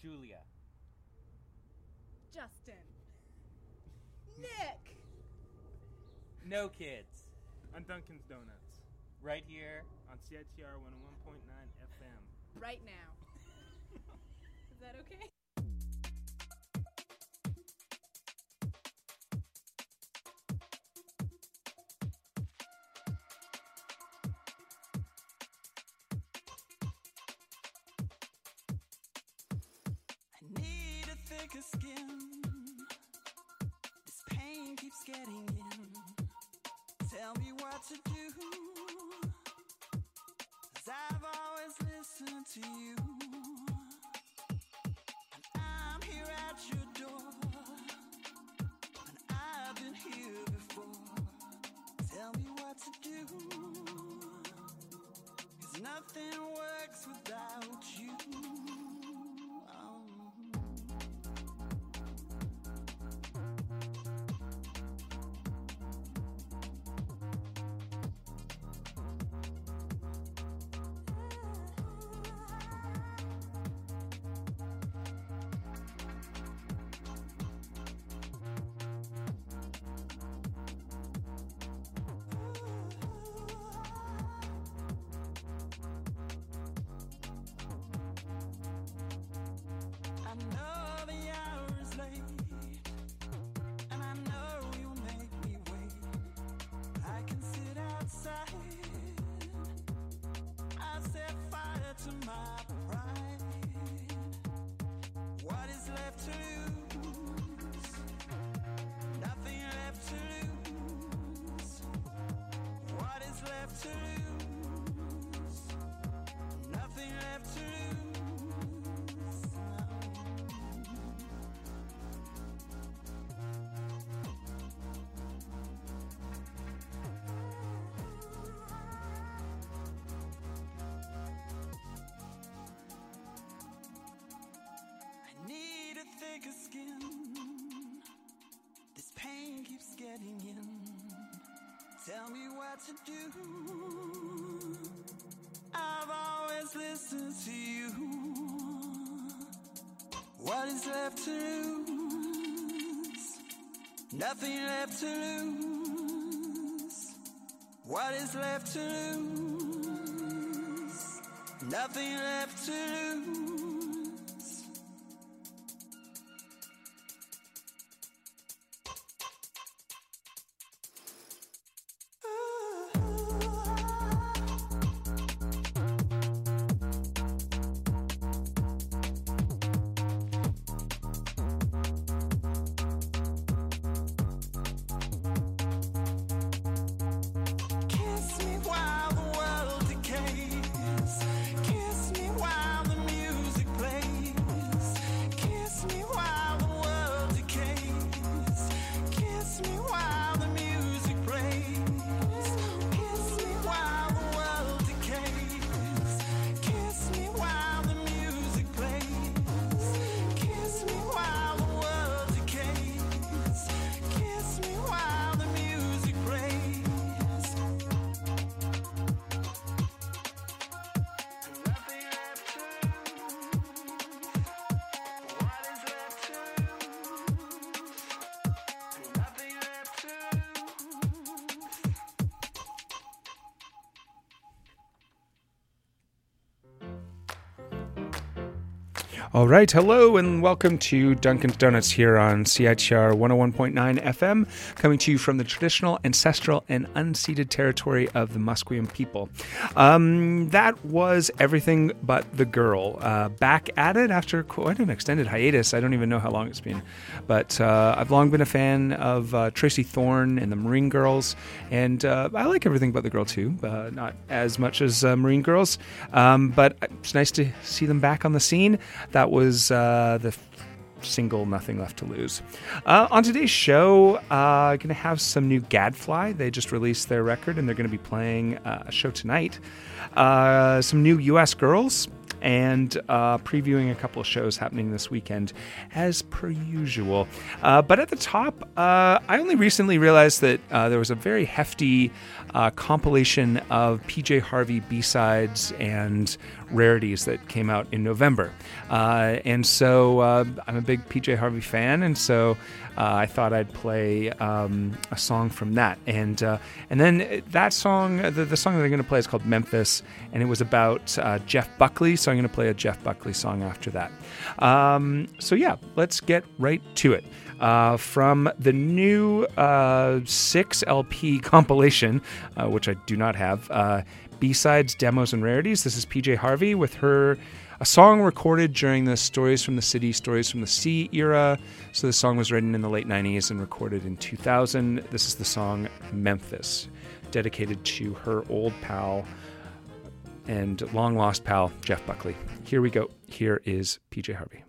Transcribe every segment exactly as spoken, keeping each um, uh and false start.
Julia. Justin. Nick. No kids. On Dunkin's Donuts. Right here. On C I T R one oh one point nine F M. Right now. Is that okay? I need a thicker skin. This pain keeps getting in. Tell me what to do. 'Cause I've always listened to you. And I'm here at your door. And I've been here before. Tell me what to do. 'Cause nothing works without you. Oh. I know the hour is late, and I know you'll make me wait. I can sit outside. I set fire to my pride. What is left to lose? Nothing left to lose. What is left to lose? Nothing left to lose. I need a thicker skin. This pain keeps getting in. Tell me what to do. I've always listened to you. What is left to lose? Nothing left to lose. What is left to lose? Nothing left to lose. Kiss me while the world decays. Kiss me while the music plays. Kiss me while the world decays. Kiss me while the music plays. Kiss me while the world decays. Kiss me while the music plays. Kiss me while the world decays. Kiss me while the music plays. Nothing left to lose. What is left to lose? Nothing left to lose. All right, hello and welcome to Dunkin's Donuts here on C I T R one oh one point nine F M, coming to you from the traditional, ancestral, and unceded territory of the Musqueam people. Um, that was Everything But the Girl. Uh, back at it after quite an extended hiatus. I don't even know how long it's been. But uh, I've long been a fan of uh, Tracy Thorn and the Marine Girls, and uh, I like Everything But the Girl too. Uh, not as much as uh, Marine Girls, um, but it's nice to see them back on the scene. That was uh, the f- single Nothing Left to Lose. Uh, on today's show, uh, going to have some new Gadfly. They just released their record, and they're going to be playing uh, a show tonight. Uh, some new U S Girls, and uh, previewing a couple of shows happening this weekend, as per usual. Uh, but at the top, uh, I only recently realized that uh, there was a very hefty uh, compilation of P J Harvey B-sides and rarities that came out in November. Uh, and so uh, I'm a big P J Harvey fan, and so uh, I thought I'd play um, a song from that. And uh, and then that song, the, the song that I'm going to play is called Memphis, and it was about uh, Jeff Buckley, so I'm going to play a Jeff Buckley song after that. Um, so yeah, let's get right to it. Uh, from the new uh, six L P compilation, uh, which I do not have, uh, B-sides, demos, and rarities. This is P J Harvey with her, a song recorded during the Stories from the City, Stories from the Sea era. So the song was written in the late nineties and recorded in two thousand. This is the song Memphis, dedicated to her old pal and long-lost pal, Jeff Buckley. Here we go. Here is P J Harvey.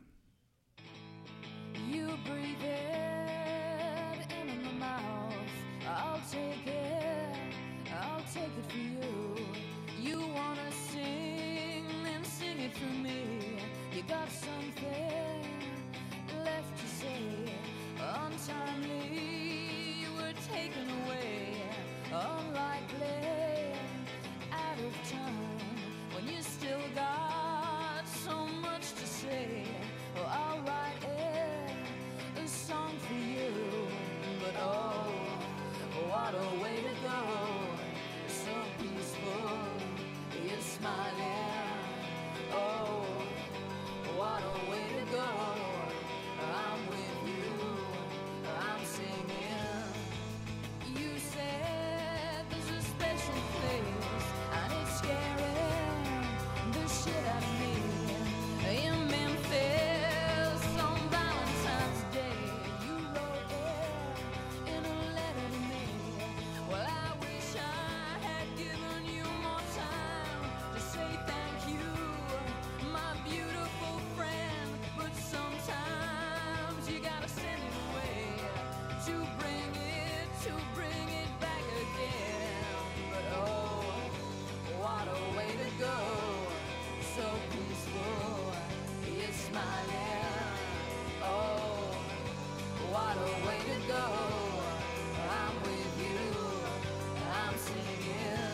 You breathe it in in my mouth. I'll take it. I'll take it for you. You wanna sing, then sing it for me. You got something left to say. Untimely, you were taken away. Unlikely, out of time. When you still got so much to say. Oh, I'll write it, a song for you. But oh, what a way to go. So peaceful, you're smiling. Oh, what a way to go. I'm with you, I'm singing. You said there's a special place, and it's scaring the shit out of me. In Memphis on Valentine's Day, you wrote it in a letter to me. Well, I wish I had given you more time to say thank you, my beautiful friend. But sometimes you gotta send it away to bring it, to bring it back again. But oh, what a way to go. So peaceful, you're smiling. Oh, what a way to go. I'm with you, I'm singing.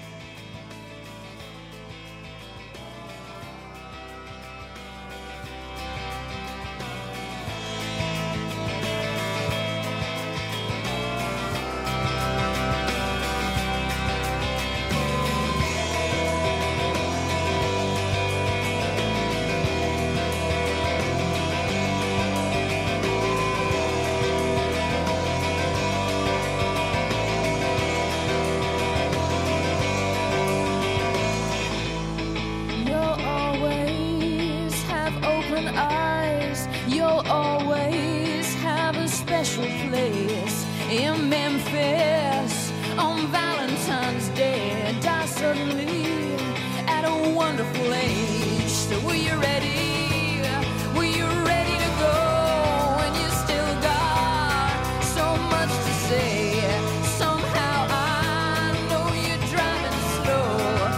You'll always have open eyes. You'll always have a special place in Memphis on Valentine's Day. Die suddenly at a wonderful age. So were you ready? Were you ready to go? And you still got so much to say. Somehow I know you're driving slow,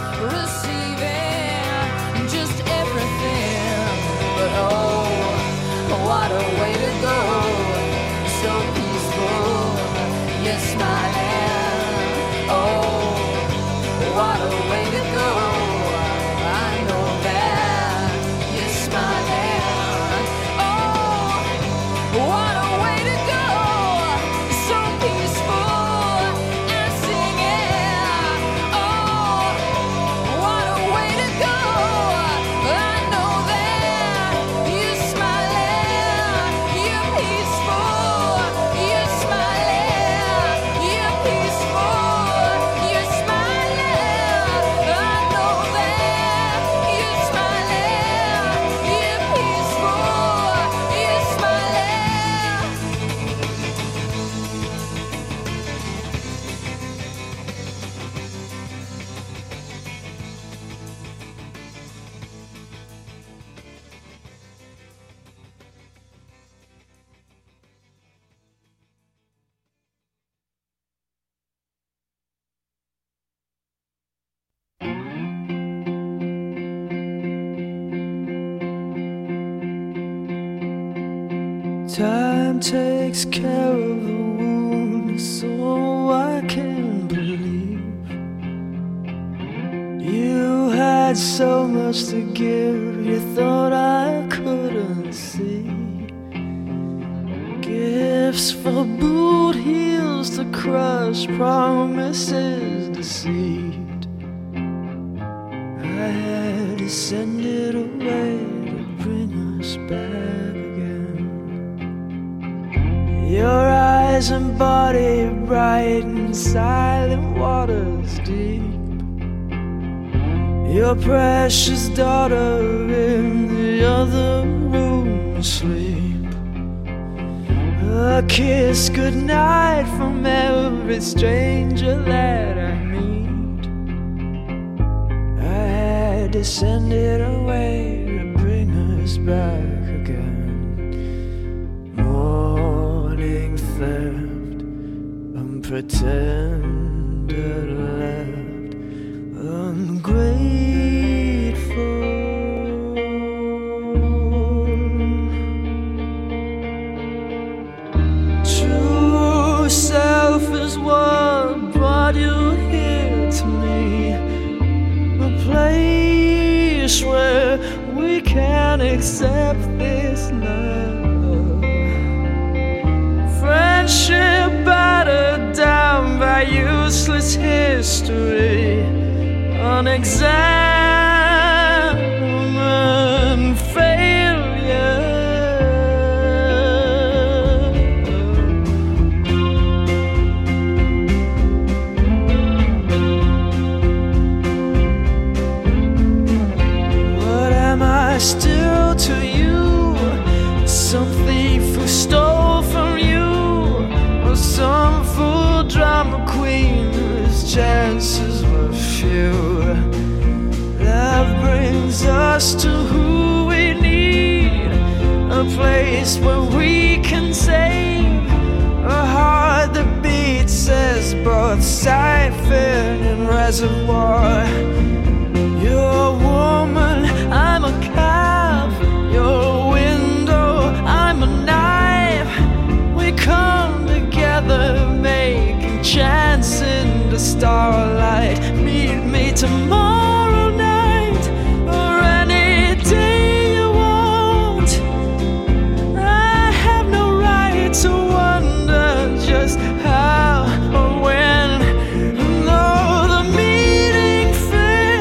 receiving just everything. But oh, what a way to go. So peaceful, you're smiling. Oh, what a way to go. I know that you're smiling. Oh, what a way to go. So peaceful and singing. Oh, what a way to go. I know that you're smiling. You're peaceful. You're smiling. Time takes care of the wound, so I can believe you had so much to give, you thought I couldn't see. Gifts for boot heels to crush, promises deceived. I had to send it away to bring us back again. Your eyes and body bright and silent waters deep. Your precious daughter in the other room asleep. A kiss goodnight from every stranger that I meet. I had to send it away to bring us back again. Morning theft, unpretended left, ungrateful. True self is what brought you here to me. A place where we can accept this love. Friendship battered down by useless history. Unexamined failure. What am I still to you? Some thief who stole from you, or some fool drama queen whose chances were few. Love brings us to who we need, a place where we can save, a heart that beats as both siphon and reservoir. You're a woman, I'm a calf. You're a window, I'm a knife. We come together, making chance in the starlight. Meet me tomorrow night, or any day you want. I have no right to wonder just how or when. No, the meeting failed.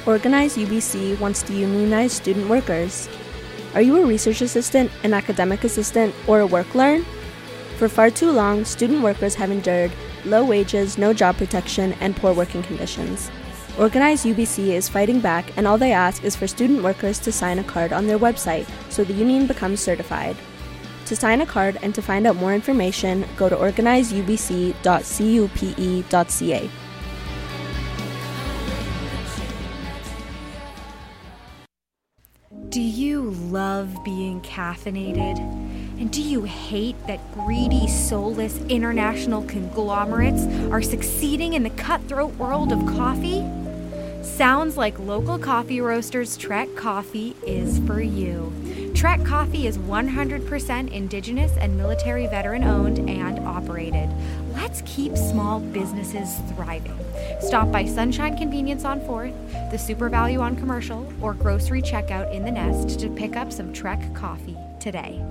Organize U B C wants to unionize student workers. Are you a research assistant, an academic assistant, or a work learn? For far too long, student workers have endured low wages, no job protection, and poor working conditions. Organize U B C is fighting back, and all they ask is for student workers to sign a card on their website so the union becomes certified. To sign a card and to find out more information, go to organize u b c dot cupe dot c a. Do you love being caffeinated? And do you hate that greedy, soulless international conglomerates are succeeding in the cutthroat world of coffee? Sounds like local coffee roasters Trek Coffee is for you. Trek Coffee is one hundred percent indigenous and military veteran owned and operated. Let's keep small businesses thriving. Stop by Sunshine Convenience on fourth, the Super Value on Commercial, or grocery checkout in the Nest to pick up some Trek Coffee today.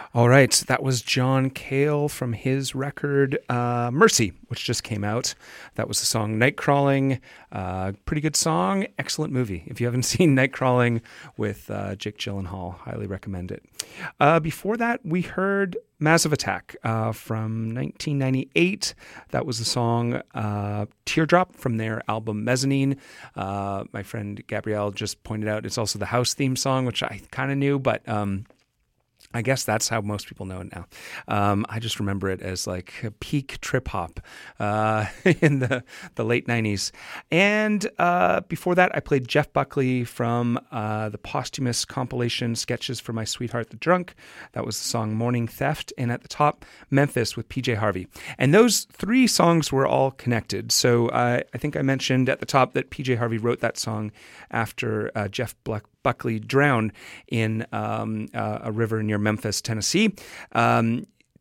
All right, that was John Cale from his record uh, Mercy, which just came out. That was the song Nightcrawling. Uh, pretty good song, excellent movie. If you haven't seen Nightcrawling with uh, Jake Gyllenhaal, highly recommend it. Uh, before that, we heard Massive Attack uh, from nineteen ninety-eight. That was the song uh, Teardrop from their album Mezzanine. Uh, my friend Gabrielle just pointed out it's also the house theme song, which I kind of knew, but... Um, I guess that's how most people know it now. Um, I just remember it as like a peak trip hop uh, in the, the late nineties. And uh, before that, I played Jeff Buckley from uh, the posthumous compilation Sketches for My Sweetheart the Drunk. That was the song Morning Theft. And at the top, Memphis with P J Harvey. And those three songs were all connected. So uh, I think I mentioned at the top that P J Harvey wrote that song after uh, Jeff Buckley Buckley drowned in um, uh, a river near Memphis, Tennessee. Um,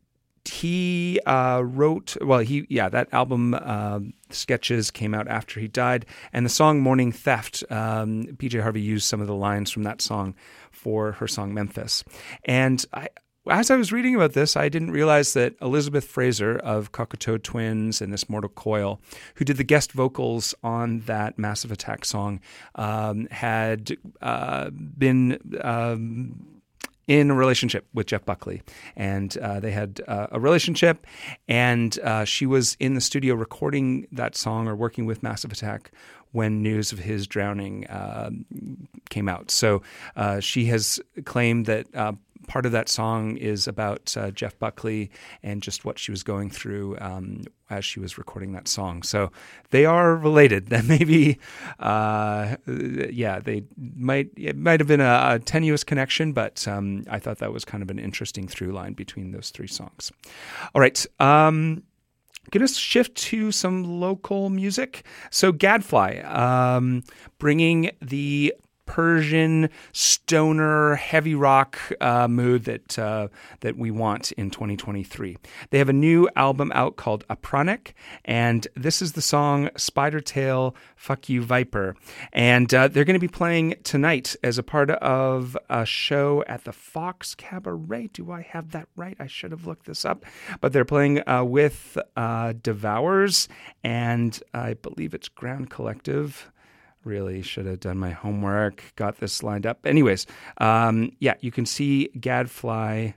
he uh, wrote, well, he yeah, that album, uh, Sketches, came out after he died. And the song Morning Theft, um, P J Harvey used some of the lines from that song for her song Memphis. And I As I was reading about this, I didn't realize that Elizabeth Fraser of Cockatoad Twins and This Mortal Coil, who did the guest vocals on that Massive Attack song, um, had uh, been um, in a relationship with Jeff Buckley. And uh, they had uh, a relationship, and uh, she was in the studio recording that song or working with Massive Attack when news of his drowning uh, came out. So uh, she has claimed that uh, part of that song is about uh, Jeff Buckley and just what she was going through um, as she was recording that song. So they are related. That maybe, uh, yeah, they might it might have been a, a tenuous connection, but um, I thought that was kind of an interesting through line between those three songs. All right. Um, Going to shift to some local music. So Gadfly, um, bringing the Persian stoner heavy rock uh, mood that uh, that we want in twenty twenty-three. They have a new album out called Apronic, and this is the song Spider Tail, Fuck You Viper. And uh, they're going to be playing tonight as a part of a show at the Fox Cabaret. Do I have that right? I should have looked this up. But they're playing uh, with uh, Devours, and I believe it's Ground Collective. Really should have done my homework, got this lined up. Anyways, um, yeah, you can see Gadfly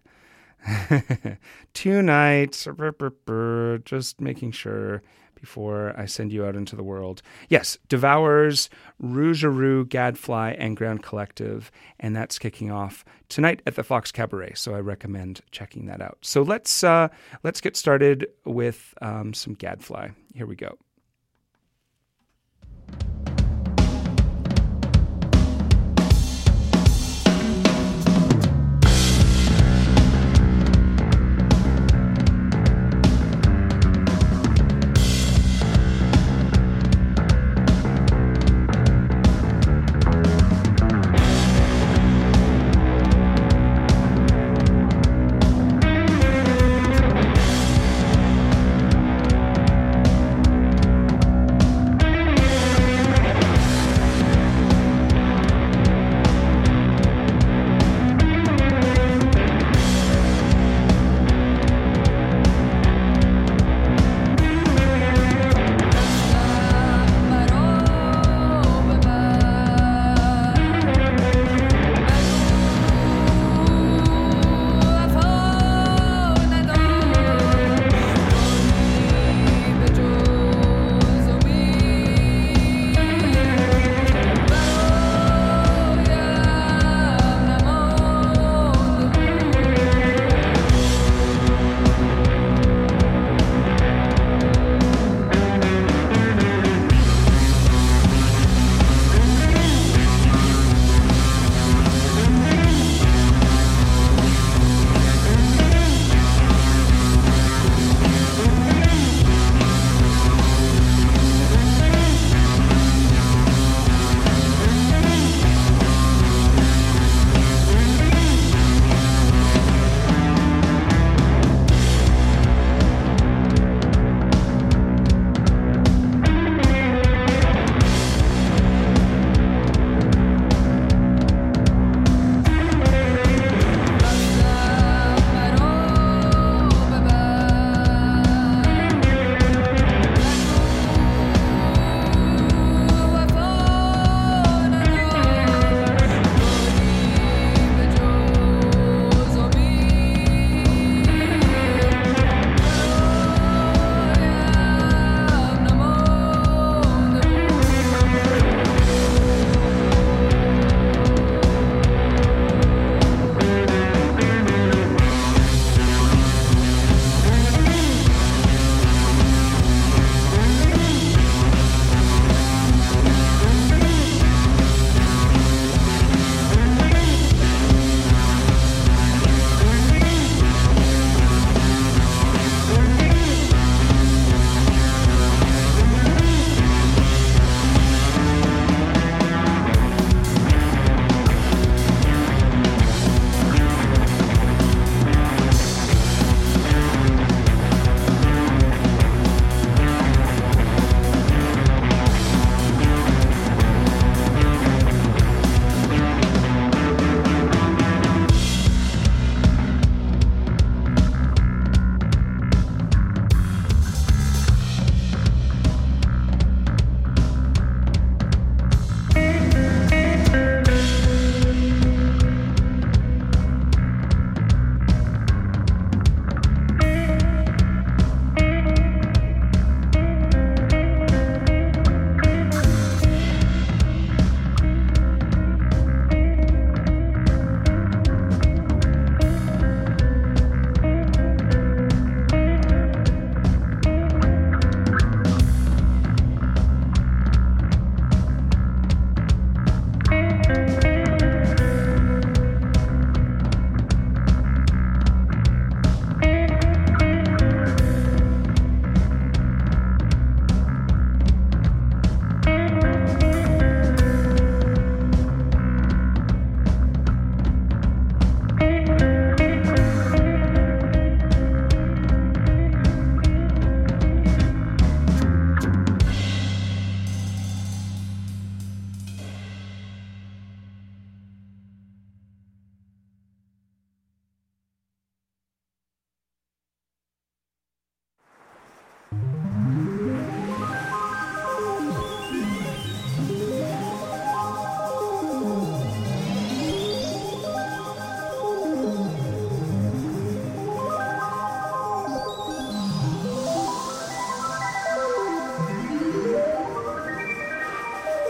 tonight. Just making sure before I send you out into the world. Yes, Devours, Rougearou, Gadfly, and Ground Collective, and that's kicking off tonight at the Fox Cabaret. So I recommend checking that out. So let's uh, let's get started with um, some Gadfly. Here we go.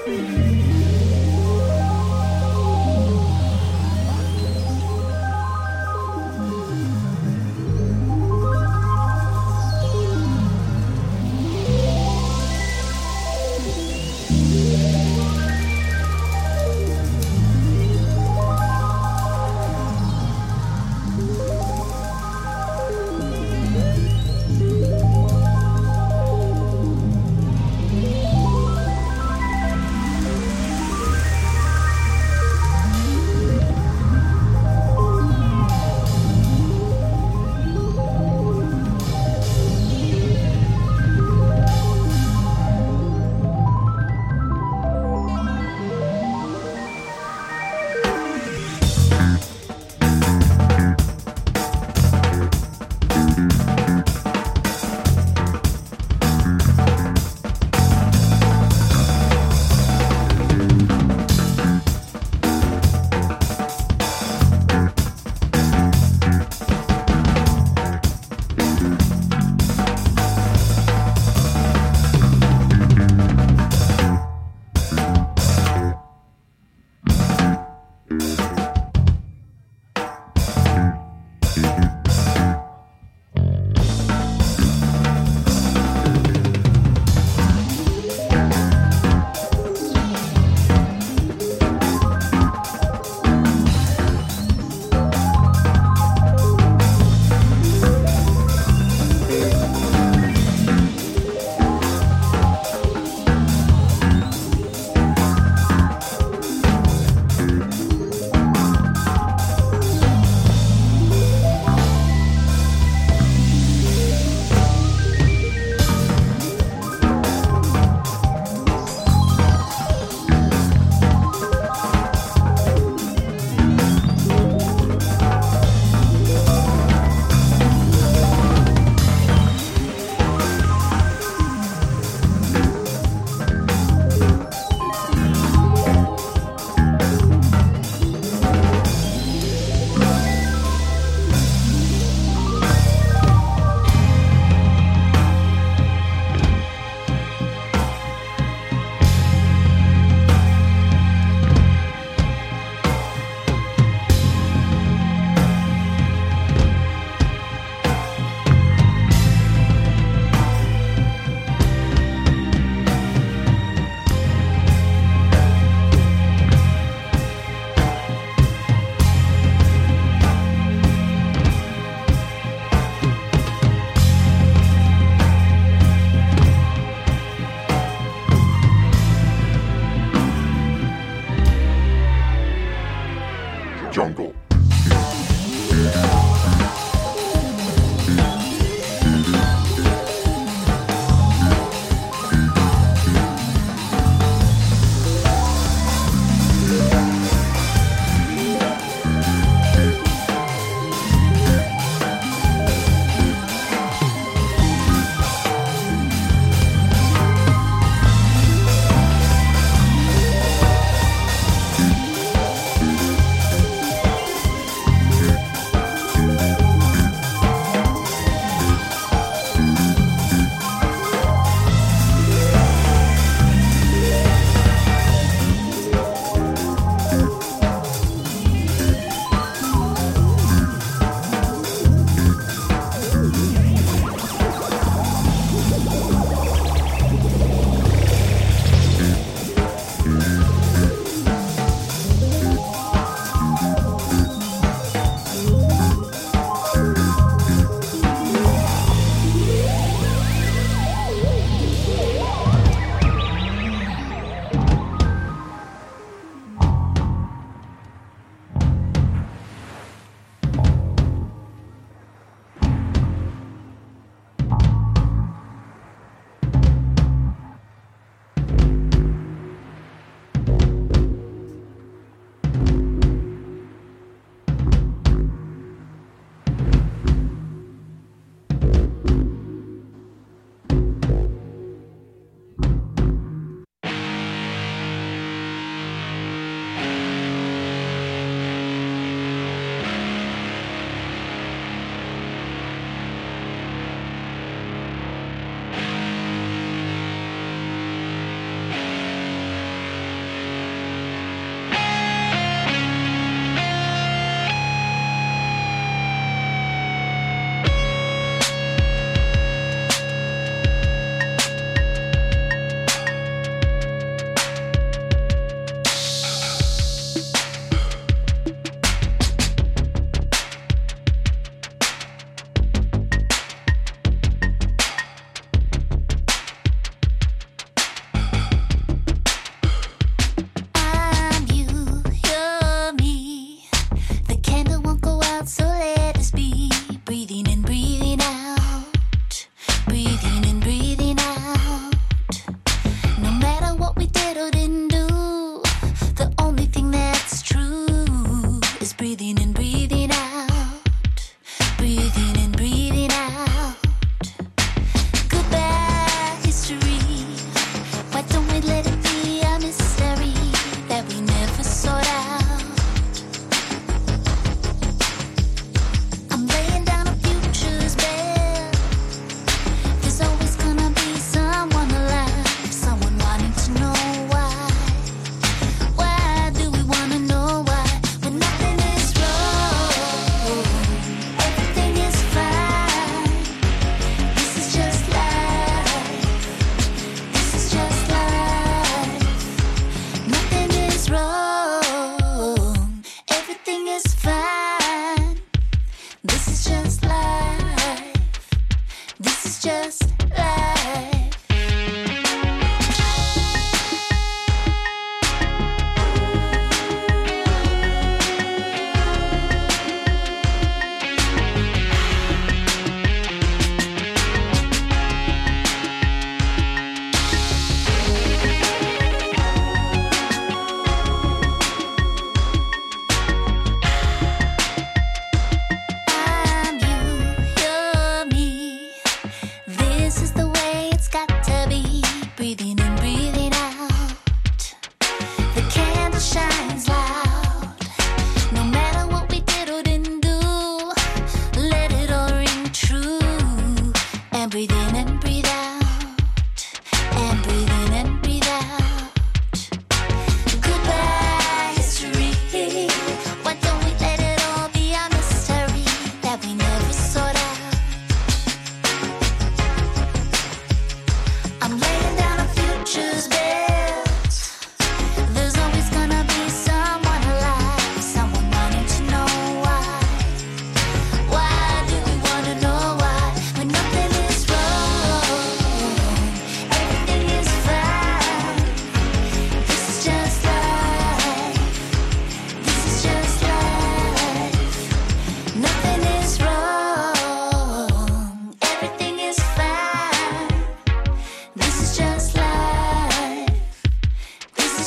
jungle.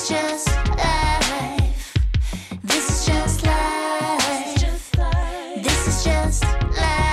is just life. This is just life. This is just life.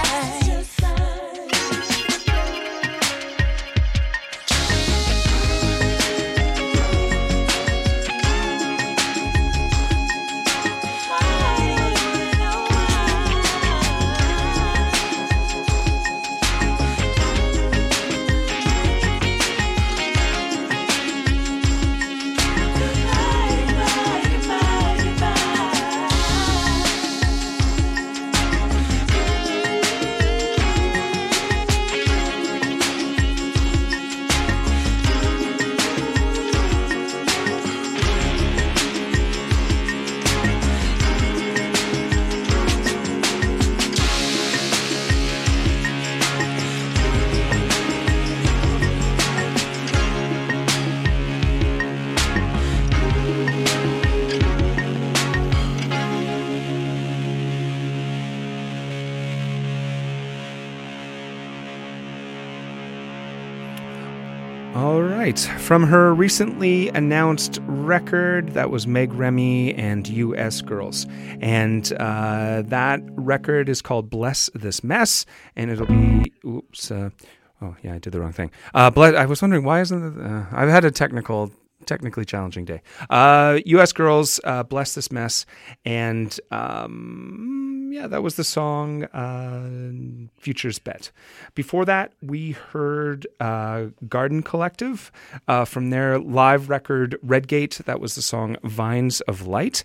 All right. From her recently announced record, that was Meg Remy and U S Girls. And uh, that record is called Bless This Mess, and it'll be... Oops. Uh, oh, yeah, I did the wrong thing. Uh, bless, I was wondering, why isn't it... Uh, I've had a technical... technically challenging day. Uh, U S Girls, uh, Bless This Mess, and um, yeah, that was the song uh, Future's Bet. Before that, we heard uh, Garden Collective uh, from their live record Redgate. That was the song Vines of Light.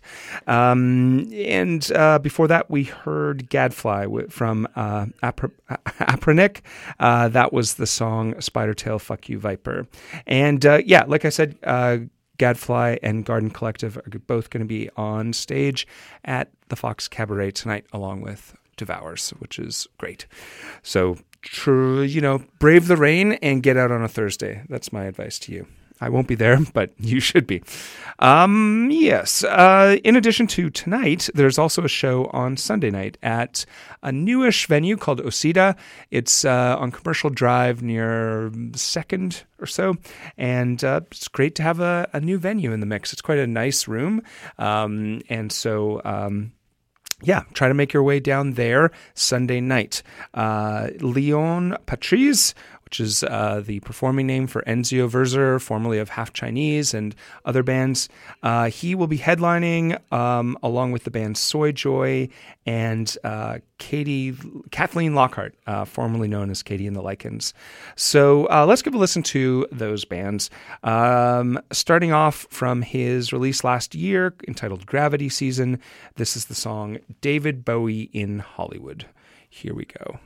Um, and uh, before that, we heard Gadfly w- from uh, Apr- Apronic. Uh, that was the song Spider Tail Fuck You Viper. And uh, yeah, like I said, uh, Gadfly and Garden Collective are both going to be on stage at the Fox Cabaret tonight, along with Devours, which is great. So, tr- you know, brave the rain and get out on a Thursday. That's my advice to you. I won't be there, but you should be. Um, yes. Uh, in addition to tonight, there's also a show on Sunday night at a newish venue called Osida. It's uh, on Commercial Drive near Second or so, and uh, it's great to have a, a new venue in the mix. It's quite a nice room, um, and so... Um, Yeah, try to make your way down there Sunday night. Uh, Leon Patrice, which is uh, the performing name for Enzio Verzer, formerly of Half Chinese and other bands. Uh, he will be headlining um, along with the band Soy Joy and uh, Katie, Kathleen Lockhart, uh, formerly known as Katie and the Lichens. So uh, let's give a listen to those bands. Um, starting off from his release last year entitled Gravity Season, this is the song David Bowie in Hollywood. Here we go.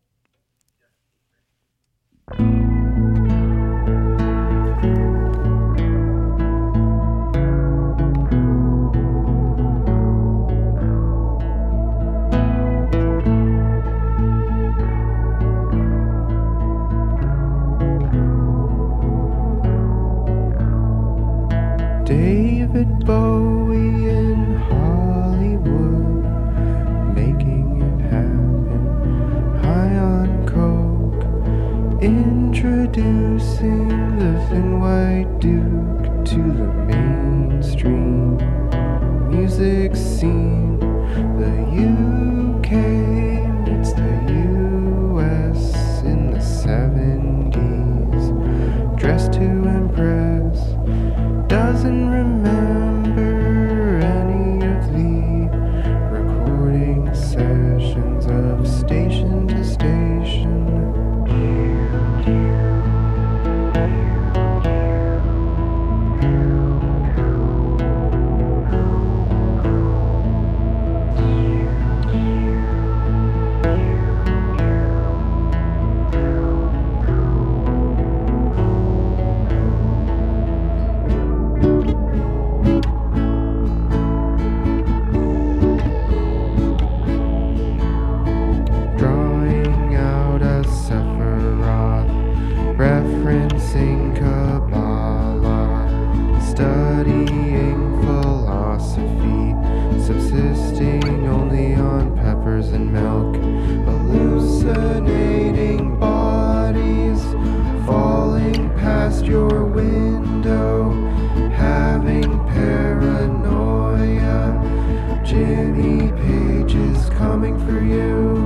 David Bowie in Hollywood, making it happen, high on coke, introducing the thin white duke to the mainstream music scene. The U K meets the U S in the seventies, dressed to impress, doesn't remember any of the recording sessions of station to station. Jimmy Page is coming for you.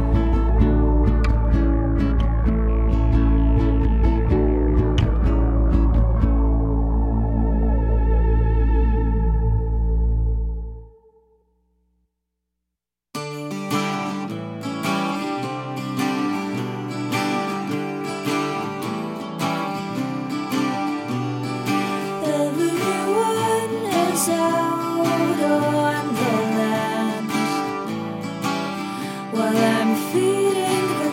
Everyone is out on the land while I'm feeding the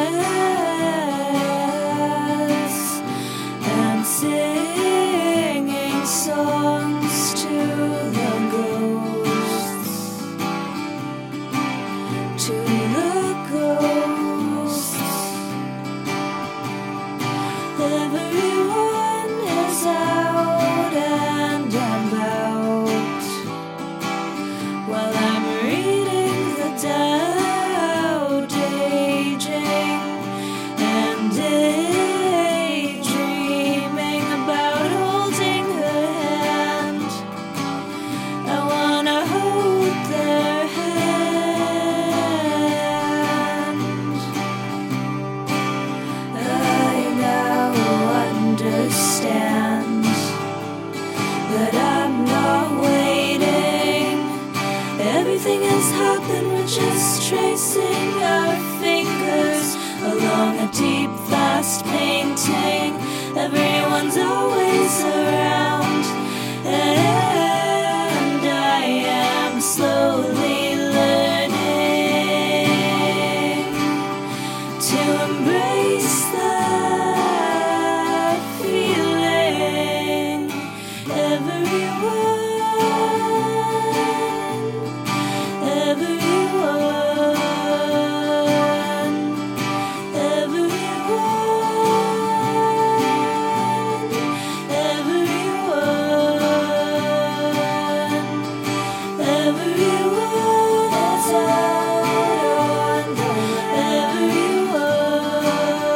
cats and singing songs to the ghosts, to the ghosts. Everyone is out and about while I'm reading the Tao Te Ching and daydreaming about holding her hand. I wanna hold their hand. I now understand that I'm not waiting. Everything has happened, we're just tracing our fingers along a deep, fast painting. Everyone's always around, and I am slowly learning to embrace that feeling. Everyone, everyone, everyone, everyone, everyone is out on the everyone,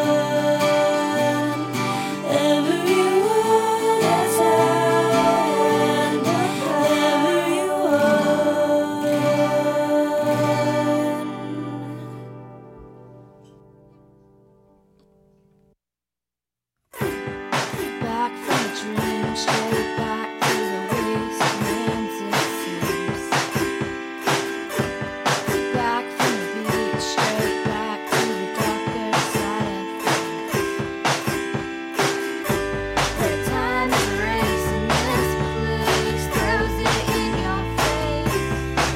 everyone is out on everyone. Back from a dream, straight back to the wastelands it seems. Back from the beach, straight back to the darker side of things. Where time is a race and this place throws it in your face.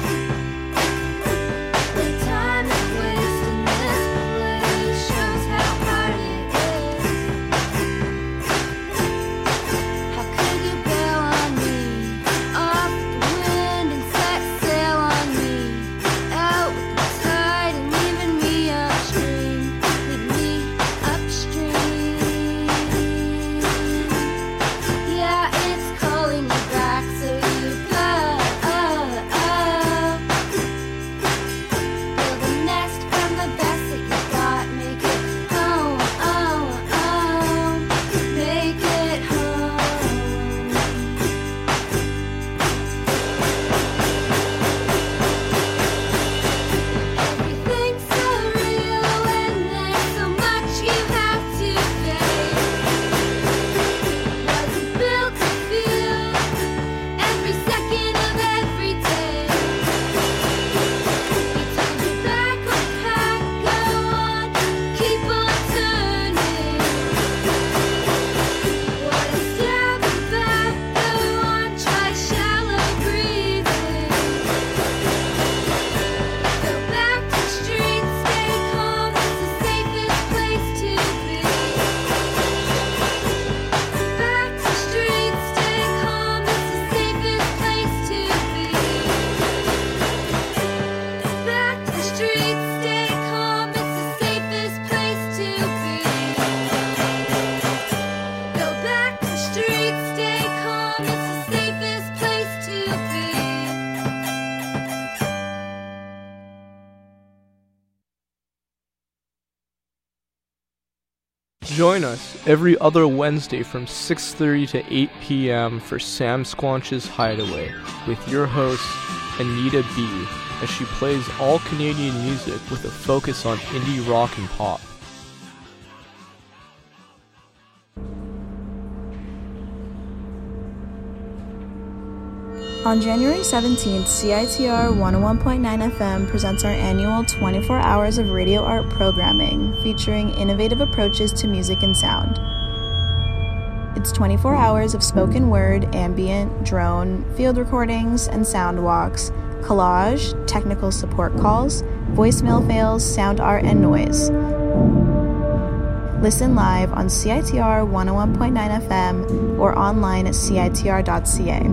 Where time is a waste and this place shows how hard it is. How could you bail on me, off with the wind and set sail on me, out with the tide and leaving me upstream, leave me upstream. Yeah, it's calling you back, so you go. Build a nest from the best that you got, make it home, oh, oh, make it home. Everything's so real and there's so much you have to face. Wasn't built to feel every second of every day. You turned your back on the path, go on, keep on turning. Water stabbing back, go on, try shallow breathing. Go back to the streets, stay calm, it's the safest place to be. Back to the streets, stay calm, it's the safest place to be. Back to the streets, stay calm, it's the safest place to be. Go back to the streets, stay calm, it's the safest place to be. Join us every other Wednesday from six thirty to eight p.m. for Sam Squanch's Hideaway with your hosts Anita B. as she plays all Canadian music with a focus on indie rock and pop. On January seventeenth, C I T R one oh one point nine F M presents our annual twenty-four hours of radio art programming featuring innovative approaches to music and sound. It's twenty-four hours of spoken word, ambient, drone, field recordings, and sound walks, collage, technical support calls, voicemail fails, sound art, and noise. Listen live on C I T R one oh one point nine F M or online at C I T R dot C A.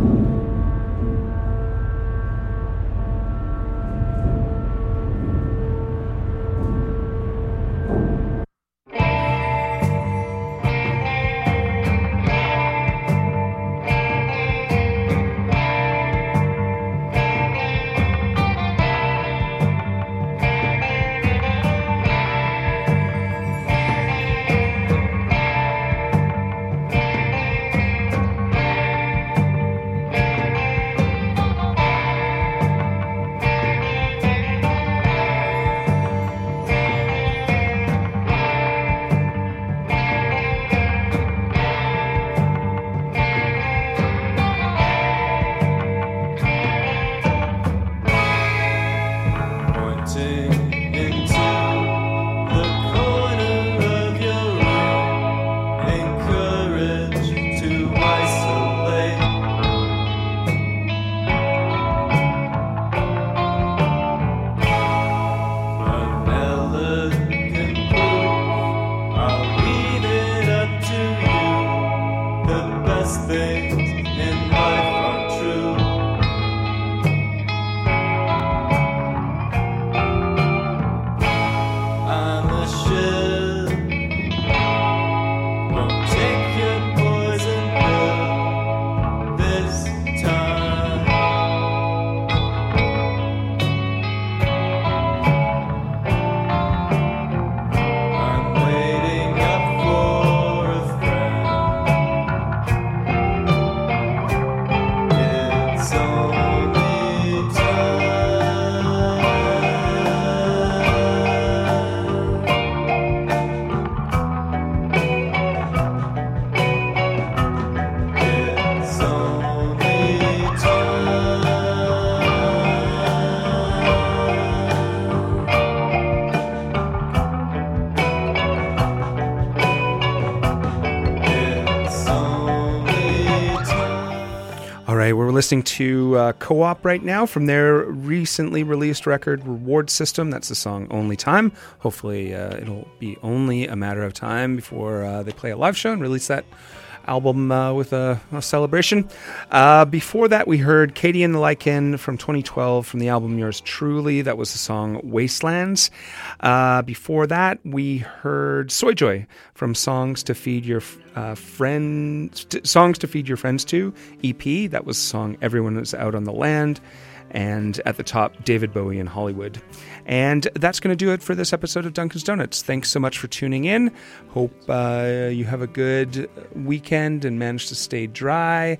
We're listening to uh, Co-op right now from their recently released record Reward System. That's the song Only Time. Hopefully uh, it'll be only a matter of time before uh, they play a live show and release that album uh, with a, a celebration. Uh, before that, we heard Katie and the Lycan from twenty twelve from the album Yours Truly. That was the song Wastelands. Uh, before that, we heard Soyjoy from Songs to Feed Your uh, Friends, t- Songs to Feed Your Friends To E P. That was the song Everyone Is Out on the Land. And at the top, David Bowie in Hollywood. And that's going to do it for this episode of Duncan's Donuts. Thanks so much for tuning in. Hope uh, you have a good weekend and manage to stay dry.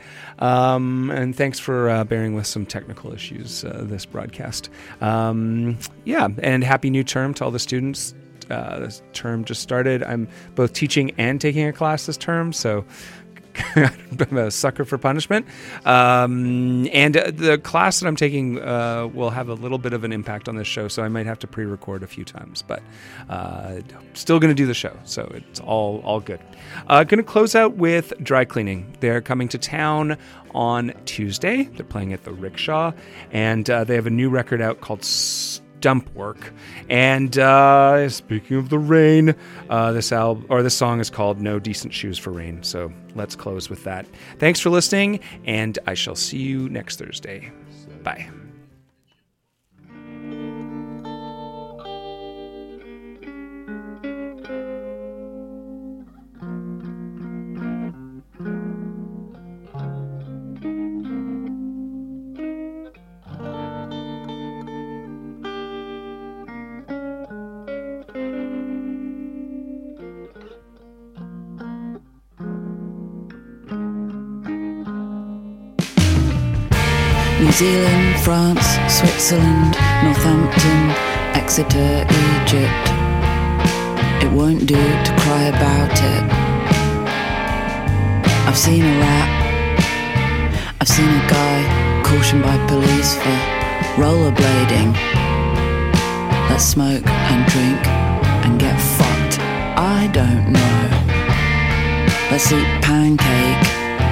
Um, and thanks for uh, bearing with some technical issues uh, this broadcast. Um, yeah, and happy new term to all the students. Uh, this term just started. I'm both teaching and taking a class this term, so I'm a sucker for punishment. Um, and uh, the class that I'm taking uh, will have a little bit of an impact on this show, so I might have to pre-record a few times, but uh, still going to do the show, so it's all all good. Uh, going to close out with Dry Cleaning. They're coming to town on Tuesday. They're playing at the Rickshaw, and uh, they have a new record out called Dump Work. And uh, speaking of the rain, uh, this album or this song is called No Decent Shoes for Rain. So let's close with that. Thanks for listening, and I shall see you next Thursday. Bye. New Zealand, France, Switzerland, Northampton, Exeter, Egypt. It won't do to cry about it. I've seen a rat. I've seen a guy cautioned by police for rollerblading. Let's smoke and drink and get fucked. I don't know. Let's eat pancake.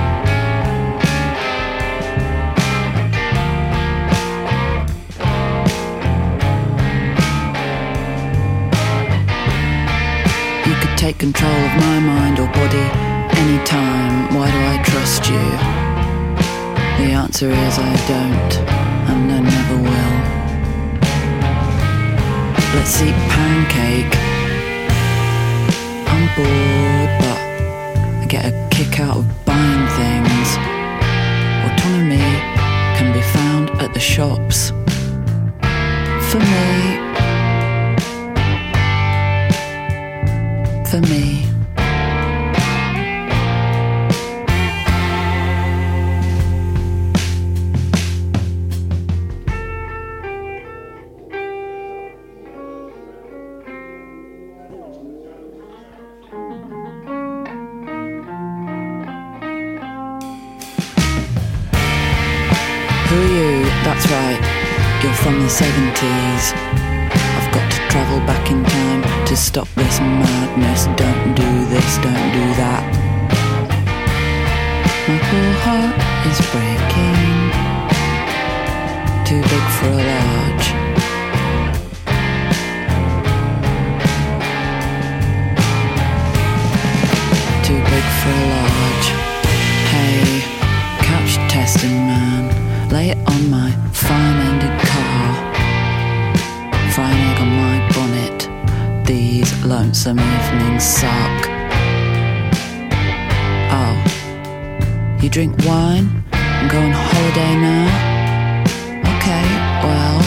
You could take control of my mind or body anytime. Why do I trust you? The answer is I don't, and I never will. Let's eat pancake. I'm bored, but I get a kick out of buying things. Autonomy can be found at the shops. For me, for me. Who are you? That's right, you're from the seventies. I've got to travel back in time to stop this madness. Don't do this, don't do that. My poor heart is breaking. Too big for a large. Too big for a large. Hey, couch testing man, lay it on my fine-ended car. Fry an egg on my bonnet. These lonesome evenings suck. Oh, you drink wine and go on holiday now? Okay, well,